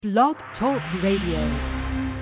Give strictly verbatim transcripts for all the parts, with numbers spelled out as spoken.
Blog Talk Radio.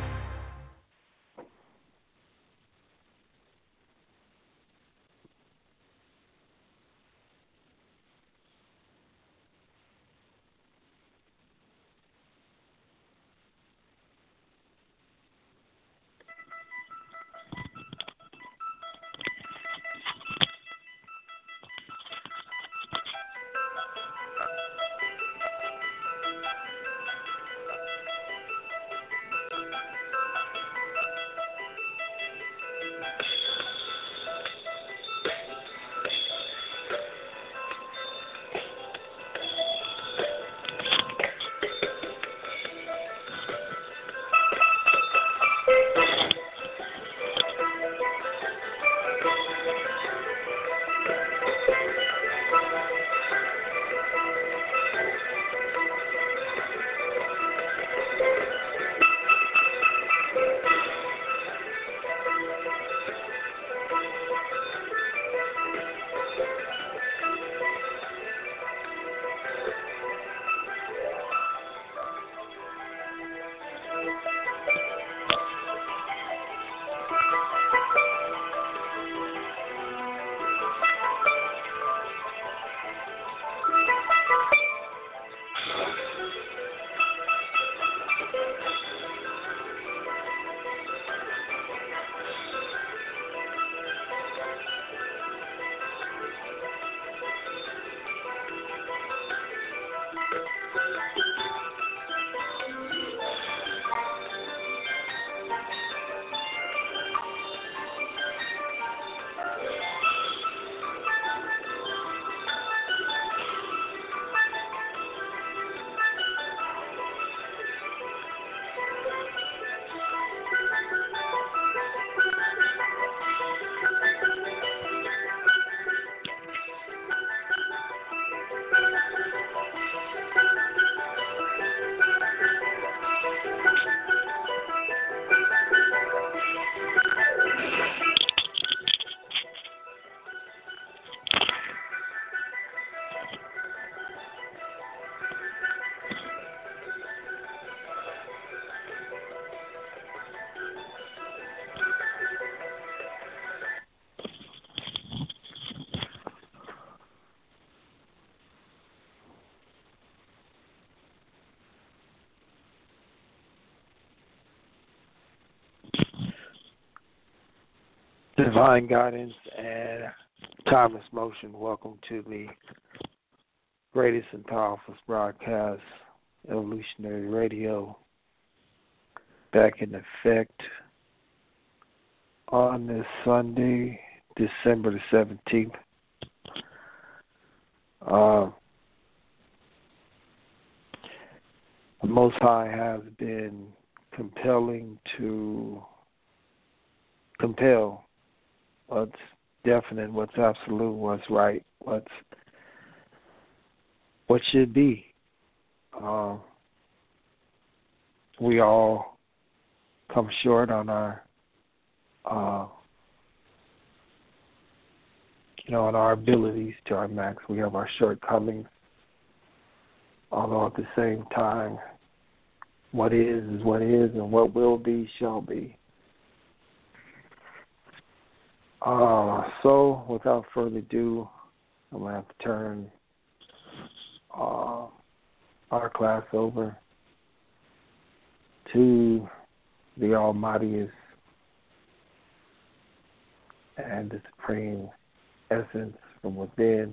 Divine guidance and timeless motion. Welcome to the greatest and powerful broadcast, Evolutionary Radio, back in effect on this Sunday, December the seventeenth. Uh, the Most High has been compelling to compel what's definite, what's absolute, what's right, what's what should be. Uh, we all come short on our, uh, you know, on our abilities to our max. We have our shortcomings, although at the same time, what is is what is, and what will be shall be. Uh, so, without further ado, I'm going to have to turn uh, our class over to the Almightiest and the Supreme Essence from within,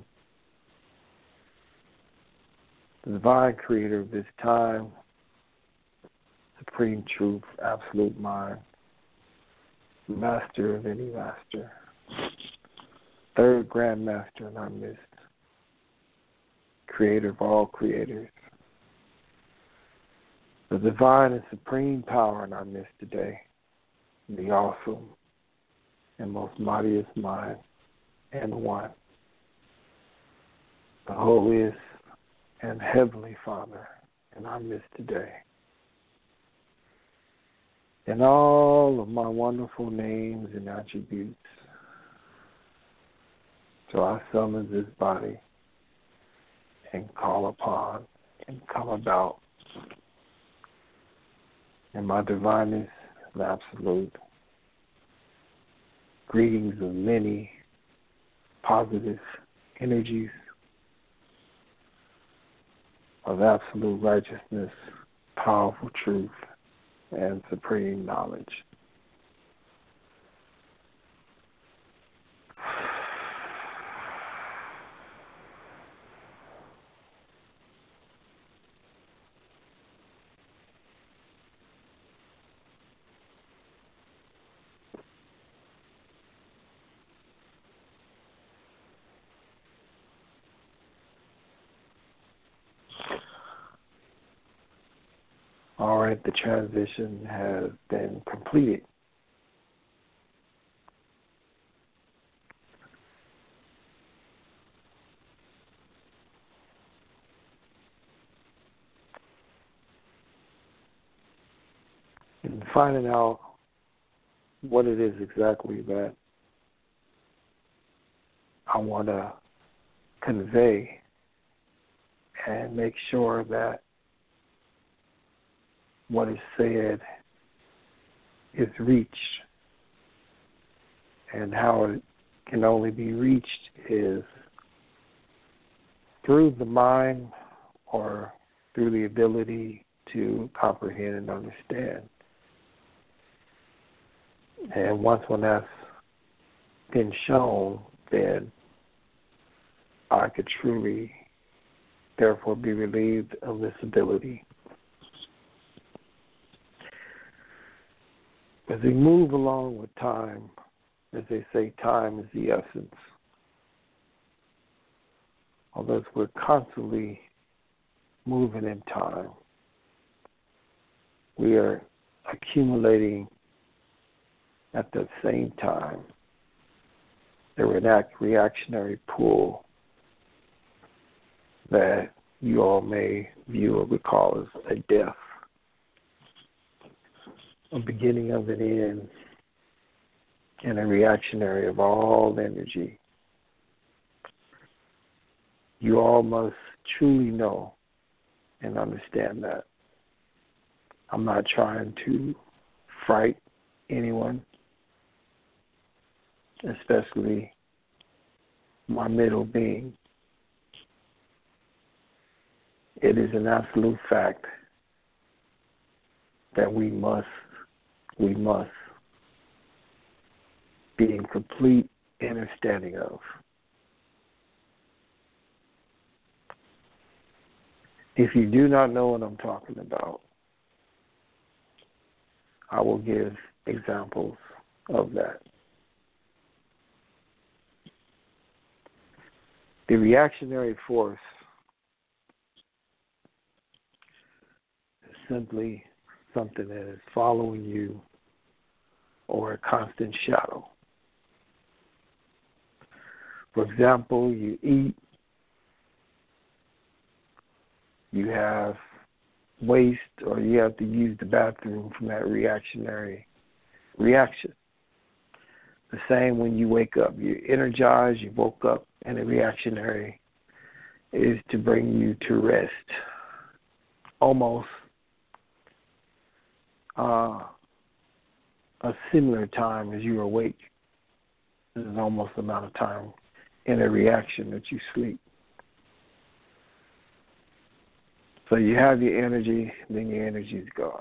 the Divine Creator of this time, Supreme Truth, Absolute Mind, Master of any master, third Grand Master in our midst, Creator of all creators, the divine and supreme power in our midst today, the awesome and most mightiest mind and one, the holiest and heavenly Father in our midst today. In all of my wonderful names and attributes, so I summon this body and call upon and come about and my divineness and absolute. Greetings of many positive energies of absolute righteousness, powerful truth, and supreme knowledge. All right, the transition has been completed. And finding out what it is exactly that I want to convey and make sure that what is said is reached, and how it can only be reached is through the mind or through the ability to comprehend and understand. And once when that's been shown, then I could truly, therefore, be relieved of this ability. As we move along with time, as they say, time is the essence. Although we're constantly moving in time, we are accumulating at the same time the reactionary pull that you all may view or recall as a death. A beginning of an end, and a reactionary of all energy. You all must truly know and understand that. I'm not trying to fright anyone, especially my middle being. It is an absolute fact that we must we must be in complete understanding of. If you do not know what I'm talking about, I will give examples of that. The reactionary force is simply something that is following you or a constant shadow. For example, you eat, you have waste, or you have to use the bathroom from that reactionary reaction. The same when you wake up. You're energized, you woke up, and the reactionary is to bring you to rest. Almost uh, a similar time as you awake. This is almost the amount of time in a reaction that you sleep. So you have your energy, then your energy is gone.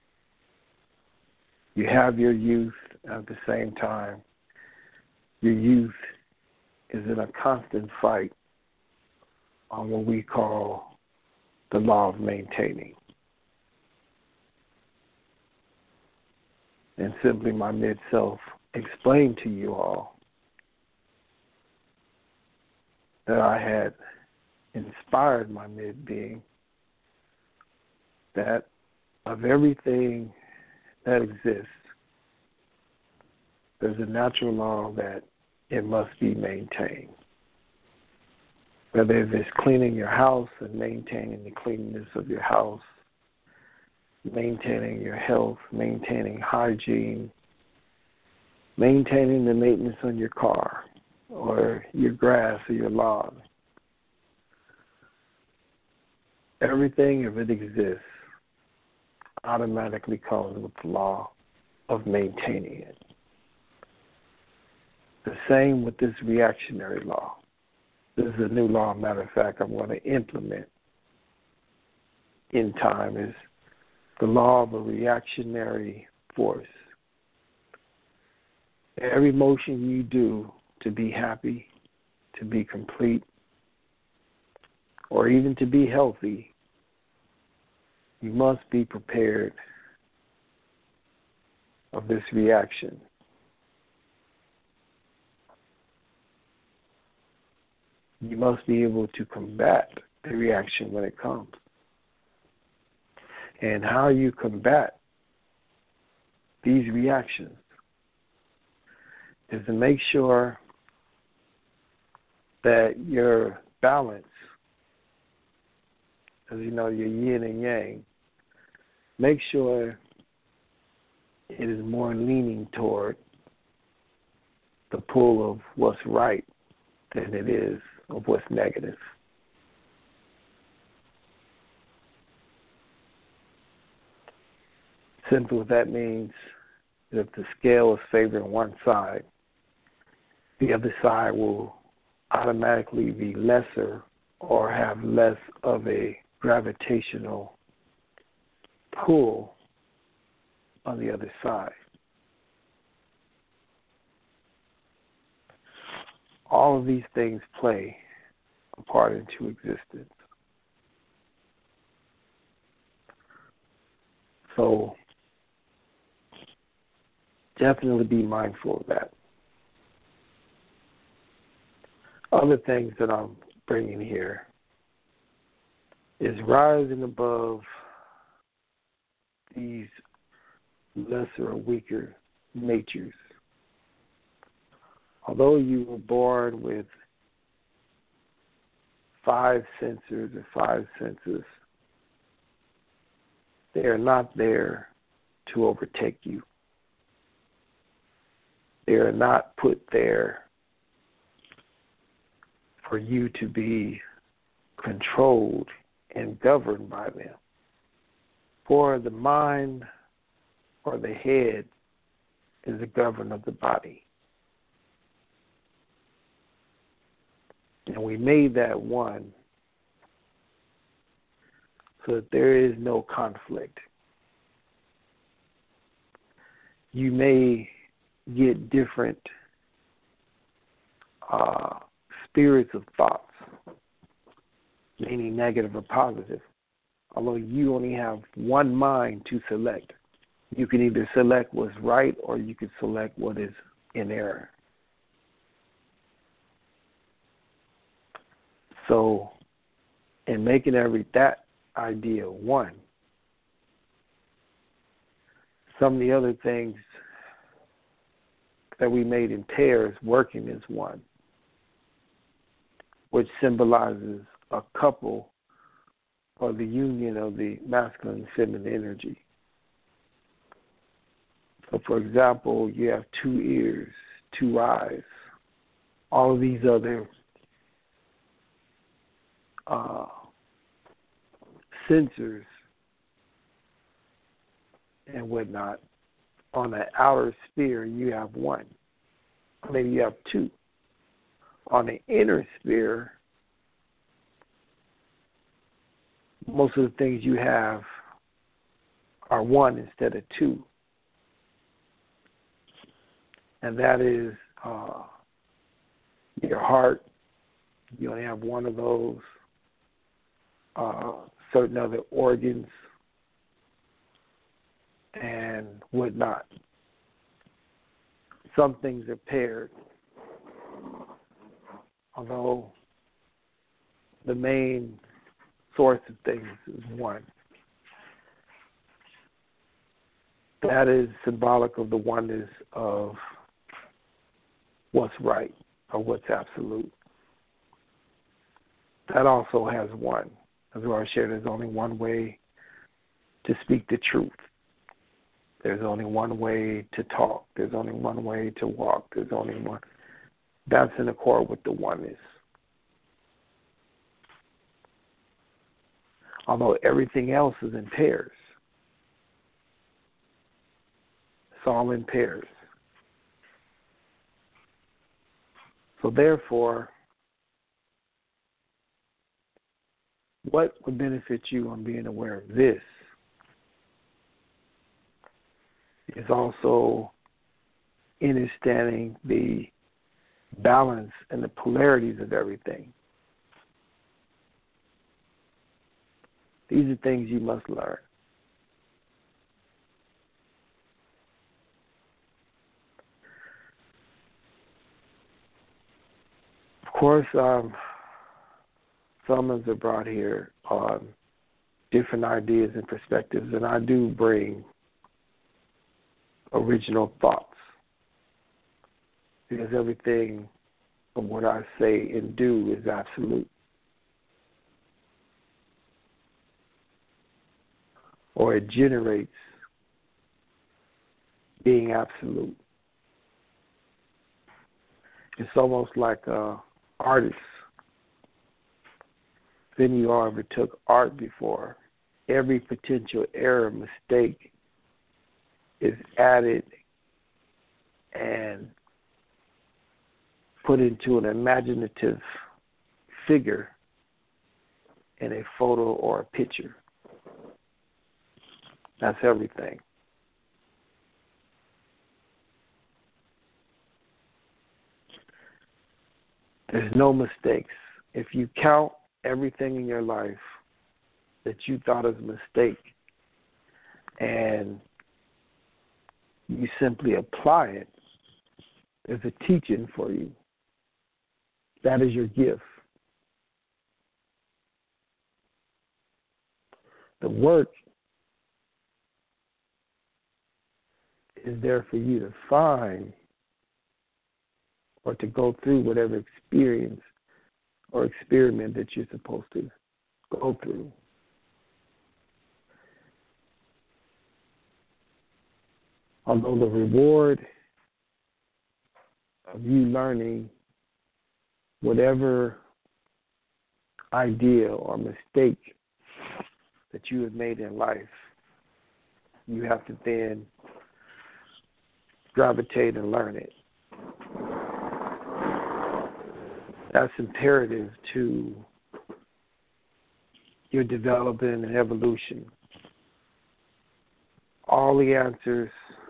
You have your youth at the same time. Your youth is in a constant fight on what we call the law of maintaining. And simply my mid-self explained to you all that I had inspired my mid-being that of everything that exists, there's a natural law that it must be maintained. Whether it's cleaning your house and maintaining the cleanliness of your house, maintaining your health, maintaining hygiene, maintaining the maintenance on your car or your grass or your lawn. Everything, if it exists, automatically comes with the law of maintaining it. The same with this reactionary law. This is a new law, matter of fact, I'm going to implement in time, is the law of a reactionary force. Every motion you do to be happy, to be complete, or even to be healthy, you must be prepared of this reaction. You must be able to combat the reaction when it comes. And how you combat these reactions is to make sure that your balance, as you know, your yin and yang, make sure it is more leaning toward the pull of what's right than it is of what's negative. Simply what that means is if the scale is favoring one side, the other side will automatically be lesser or have less of a gravitational pull on the other side. All of these things play a part into existence. So definitely be mindful of that. Other things that I'm bringing here is rising above these lesser or weaker natures. Although you were born with five sensors or five senses, they are not there to overtake you. They are not put there for you to be controlled and governed by them. For the mind or the head is the governor of the body. And we made that one so that there is no conflict. You may get different uh, spirits of thoughts, meaning negative or positive, although you only have one mind to select. You can either select what's right or you can select what is in error. So, in making every that idea one, some of the other things that we made in pairs working as one, which symbolizes a couple or the union of the masculine and feminine energy. So, for example, you have two ears, two eyes, all of these other uh, sensors and whatnot. On the outer sphere, you have one. Maybe you have two. On the inner sphere, most of the things you have are one instead of two. And that is uh, your heart. You only have one of those. Uh, certain other organs and whatnot. Some things are paired, although the main source of things is one. That is symbolic of the oneness of what's right or what's absolute. That also has one. As I shared, there's only one way to speak the truth. There's only one way to talk. There's only one way to walk. There's only one. That's in accord with the oneness. Although everything else is in pairs. all in pairs. So therefore, what would benefit you on being aware of this is also understanding the balance and the polarities of everything. These are things you must learn. Of course, um, summons are brought here on different ideas and perspectives, and I do bring original thoughts, because everything of what I say and do is absolute, or it generates being absolute. It's almost like uh, artists. If any of you all ever took art before, every potential error, mistake is added and put into an imaginative figure in a photo or a picture. That's everything. There's no mistakes. If you count everything in your life that you thought is a mistake and you simply apply it, there's a teaching for you. That is your gift. The work is there for you to find or to go through whatever experience or experiment that you're supposed to go through. Although the reward of you learning whatever idea or mistake that you have made in life, you have to then gravitate and learn it. That's imperative to your development and evolution. All the answers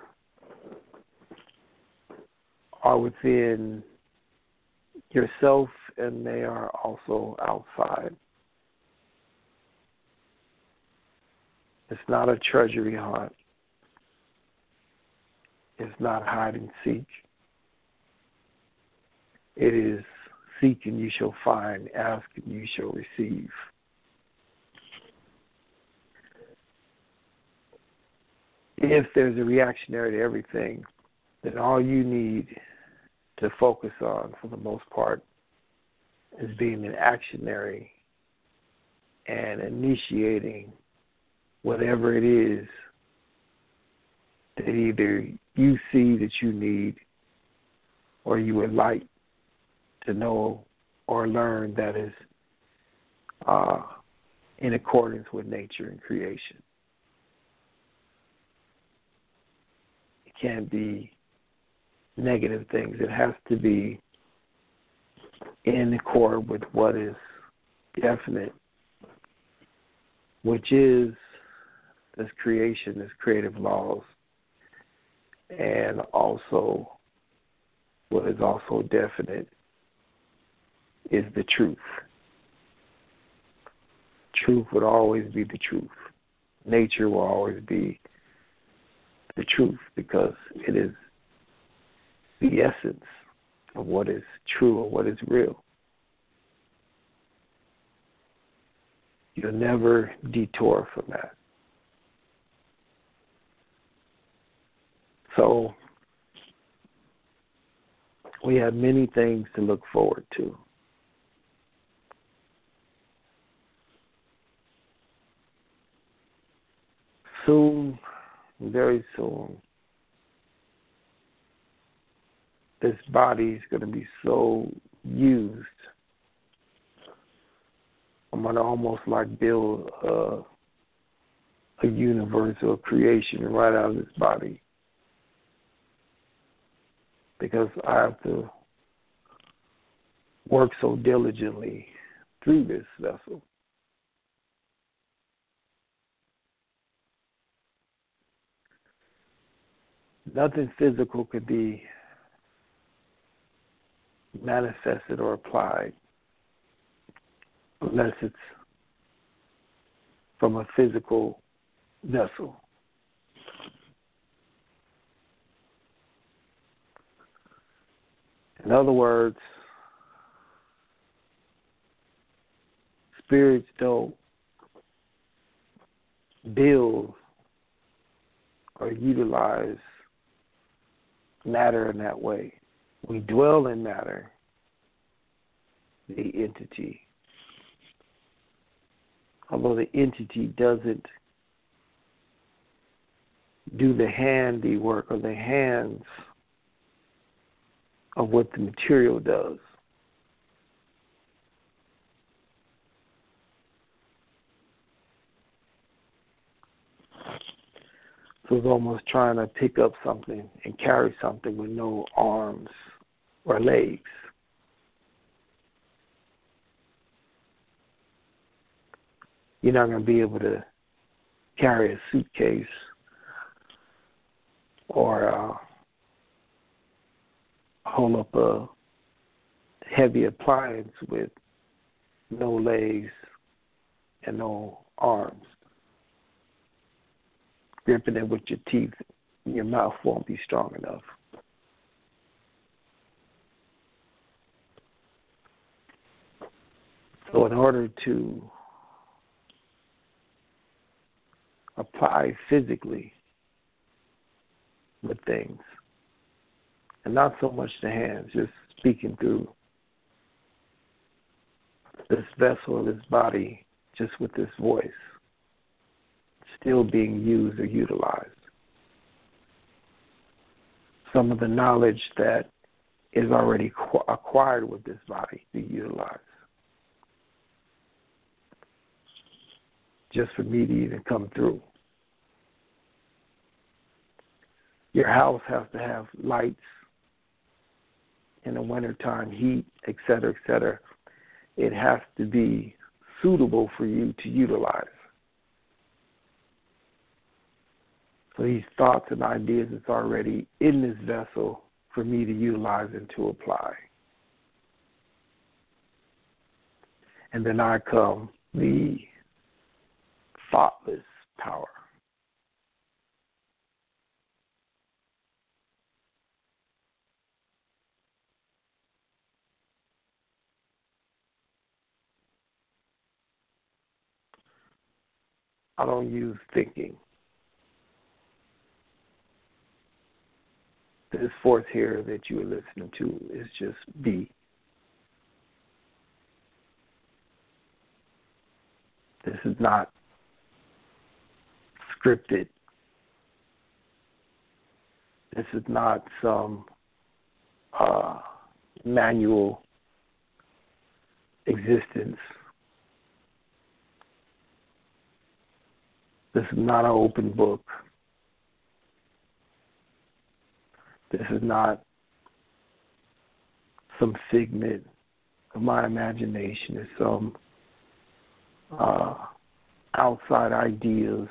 are within yourself, and they are also outside. It's not a treasury hunt. It's not hide and seek. It is seek and you shall find, ask and you shall receive. If there's a reactionary to everything, then all you need to focus on, for the most part, is being an actionary and initiating whatever it is that either you see that you need or you would like to know or learn that is uh, in accordance with nature and creation. It can't be negative things. It has to be in accord with what is definite, which is this creation, this creative laws, and also what is also definite is the truth. Truth would always be the truth. Nature will always be the truth because it is the essence of what is true or what is real. You'll never detour from that. So we have many things to look forward to. Soon, very soon, this body is going to be so used. I'm going to almost like build a, a universe or a creation right out of this body. because I have to work so diligently through this vessel. Nothing physical could be manifested or applied unless it's from a physical vessel. In other words, spirits don't build or utilize matter in that way. We dwell in matter, the entity. Although the entity doesn't do the handiwork or the hands of what the material does. So it's almost trying to pick up something and carry something with no arms or legs. You're not going to be able to carry a suitcase or uh, hold up a heavy appliance with no legs and no arms. Gripping it with your teeth, your mouth won't be strong enough. So in order to apply physically with things, and not so much the hands, just speaking through this vessel, this body, just with this voice, still being used or utilized. Some of the knowledge that is already acquired with this body be utilized. Just for me to even come through. Your house has to have lights in the wintertime, heat, et cetera, et cetera. It has to be suitable for you to utilize. So these thoughts and ideas is already in this vessel for me to utilize and to apply. And then I come the thoughtless power. I don't use thinking. This force here that you are listening to is just be. This is not scripted. This is not some uh, manual existence. This is not an open book. This is not some figment of my imagination. It's some uh, outside ideas.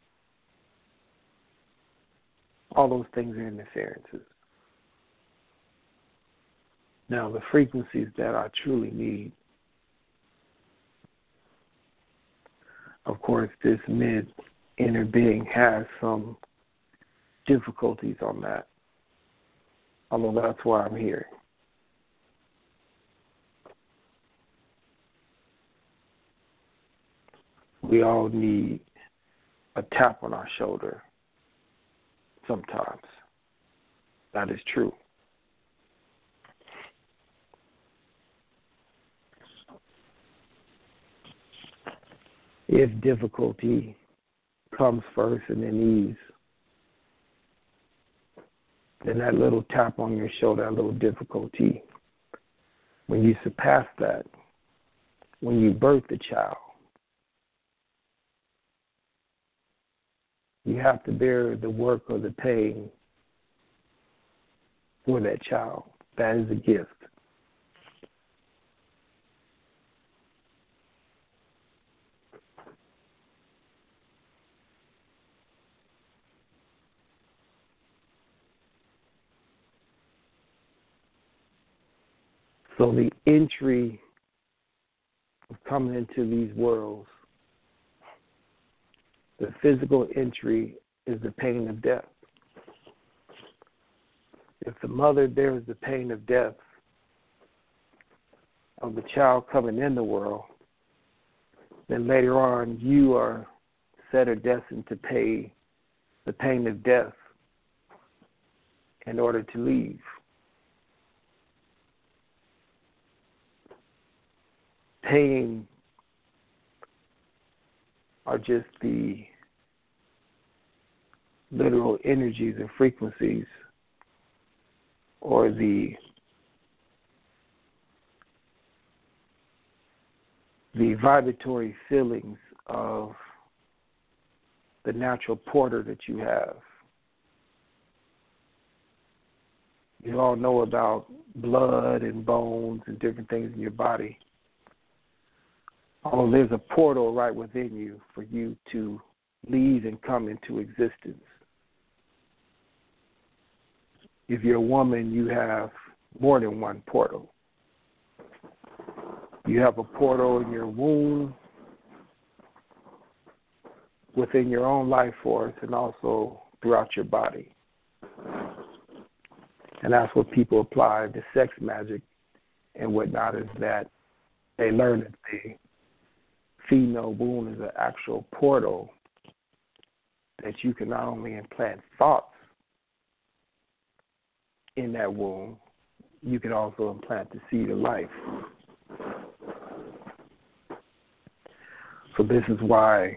All those things are interferences. Now, the frequencies that I truly need, of course, this mid-inner being has some difficulties on that, although that's why I'm here. We all need a tap on our shoulder sometimes. That is true. If difficulty comes first and then ease, then that little tap on your shoulder, that little difficulty, when you surpass that, when you birth the child, you have to bear the work or the pain for that child. That is a gift. So the entry of coming into these worlds, the physical entry is the pain of death. If the mother bears the pain of death of the child coming in the world, then later on you are set or destined to pay the pain of death in order to leave. Pain are just the literal energies and frequencies, or the the vibratory feelings of the natural portal that you have. You all know about blood and bones and different things in your body. Oh, there's a portal right within you for you to leave and come into existence. If you're a woman, you have more than one portal. You have a portal in your womb, within your own life force, and also throughout your body. And that's what people apply to sex magic and whatnot, is that they learn that the female womb is an actual portal that you can not only implant thoughts in that womb, you can also implant the seed of life. So this is why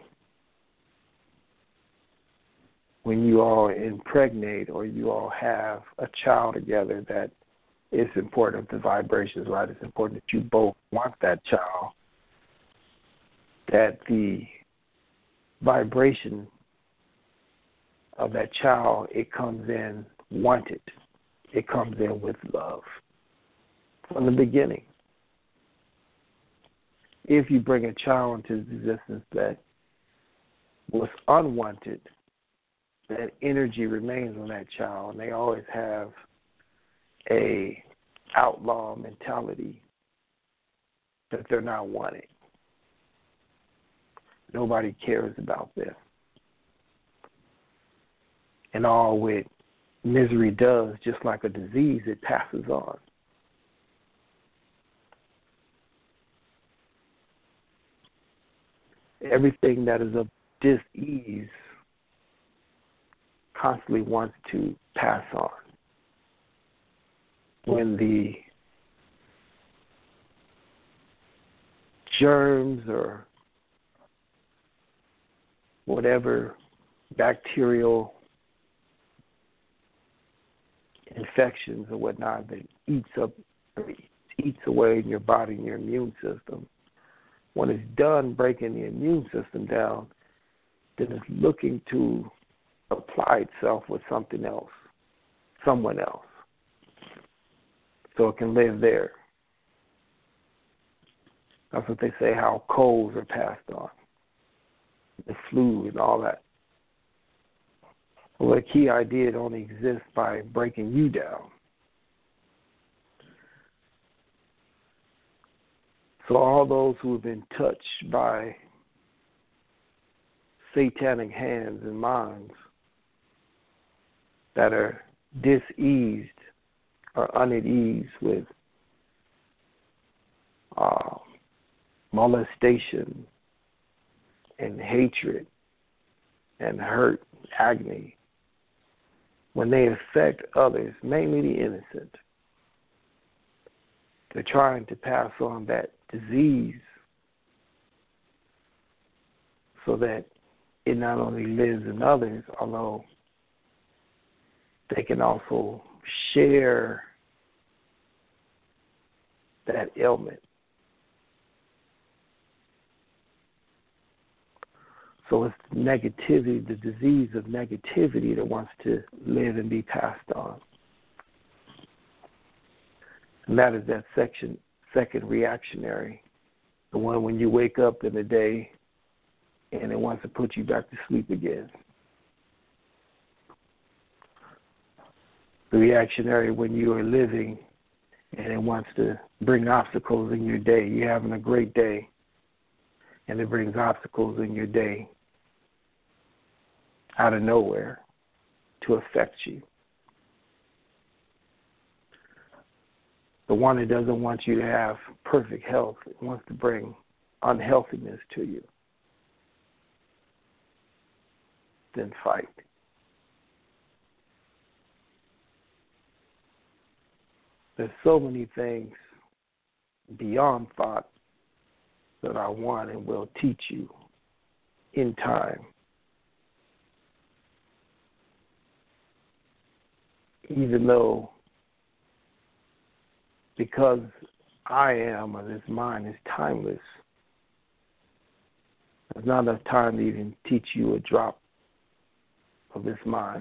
when you all impregnate or you all have a child together, that it's important, the vibrations, right? It's important that you both want that child, that the vibration of that child, it comes in wanted. It comes in with love from the beginning. If you bring a child into existence that was unwanted, that energy remains on that child, and they always have a outlaw mentality that they're not wanted. Nobody cares about them. And all what misery does, just like a disease, it passes on. Everything that is of dis-ease constantly wants to pass on. When the germs or whatever bacterial infections or whatnot that eats up, eats away in your body and your immune system, when it's done breaking the immune system down, then it's looking to apply itself with something else, someone else, so it can live there. That's what they say, how colds are passed on, the flu and all that. Well, the key idea, it only exists by breaking you down. So all those who have been touched by satanic hands and minds that are diseased or uneased with uh, molestation and hatred and hurt, agony, when they affect others, mainly the innocent, they're trying to pass on that disease so that it not only lives in others, although they can also share that ailment. So it's negativity, the disease of negativity that wants to live and be passed on. And that is that section, second reactionary, the one when you wake up in the day and it wants to put you back to sleep again. The reactionary when you are living and it wants to bring obstacles in your day. You're having a great day and it brings obstacles in your day out of nowhere to affect you. The one that doesn't want you to have perfect health, it wants to bring unhealthiness to you. Then fight. There's so many things beyond thought that I want and will teach you in time. Even though, because I am, or this mind is timeless, there's not enough time to even teach you a drop of this mind.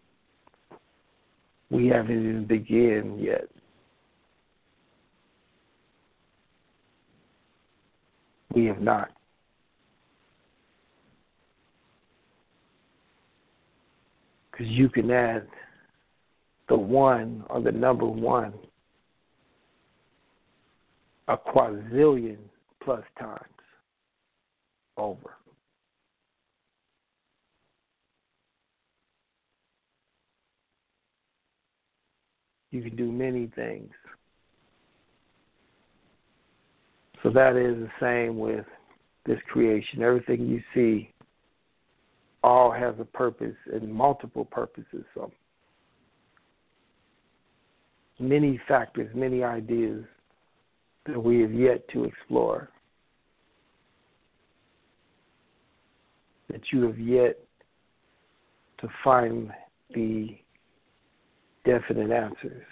We haven't even begun yet. We have not. Because you can add the one or the number one a quadrillion plus times over. You can do many things. So that is the same with this creation. Everything you see all has a purpose and multiple purposes. So many factors, many ideas that we have yet to explore, that you have yet to find the definite answers.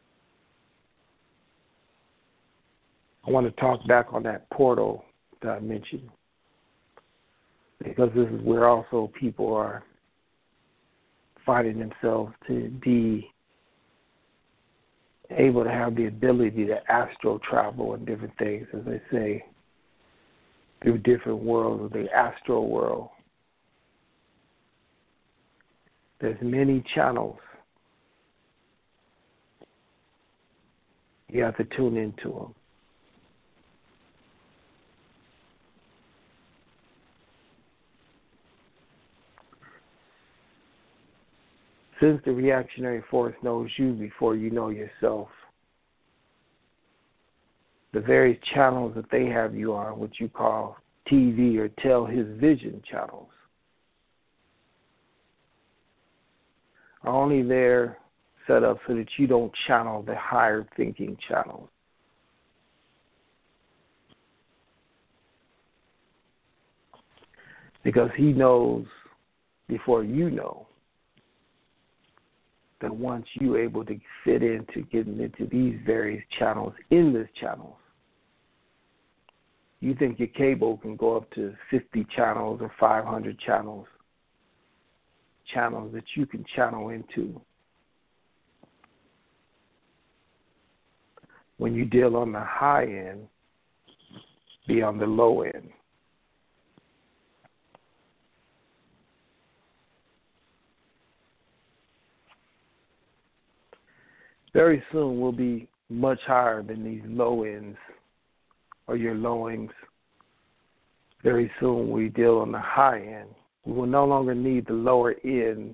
I want to talk back on that portal that I mentioned, because this is where also people are finding themselves to be able to have the ability to astral travel and different things, as they say, through different worlds of the astral world. There's many channels. You have to tune into them. Since the reactionary force knows you before you know yourself, the various channels that they have you on, what you call T V or tell his vision channels, are only there set up so that you don't channel the higher thinking channels. Because he knows before you know that once you're able to fit into getting into these various channels, in this channels, you think your cable can go up to fifty channels or five hundred channels, channels that you can channel into. When you deal on the high end, be on the low end. Very soon we'll be much higher than these low ends or your lowings. Very soon we deal on the high end. We will no longer need the lower end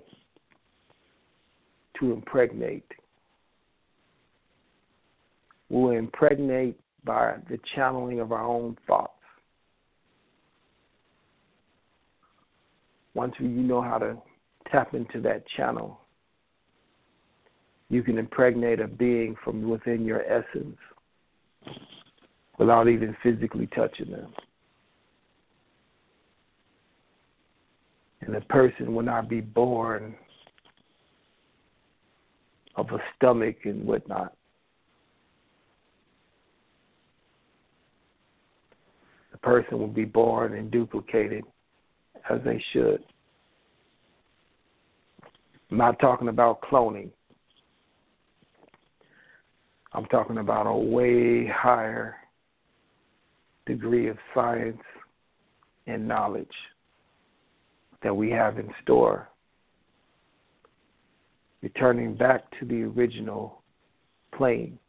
to impregnate. We will impregnate by the channeling of our own thoughts. Once you know how to tap into that channel, you can impregnate a being from within your essence without even physically touching them. And the person will not be born of a stomach and whatnot. The person will be born and duplicated as they should. I'm not talking about cloning. I'm talking about a way higher degree of science and knowledge that we have in store. Returning back to the original plane.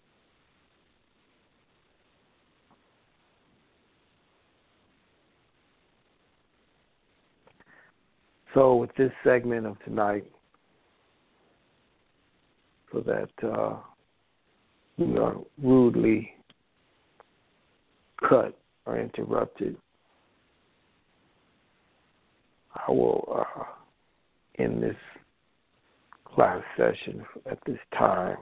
So with this segment of tonight, so that uh, we are rudely cut or interrupted, I will uh, end this class session at this time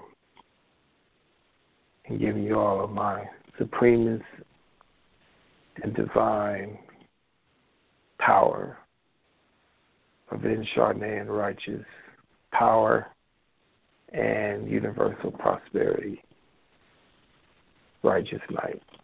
and give you all of my supremest and divine power of in Chardonnay and righteous power and universal prosperity. Righteous night.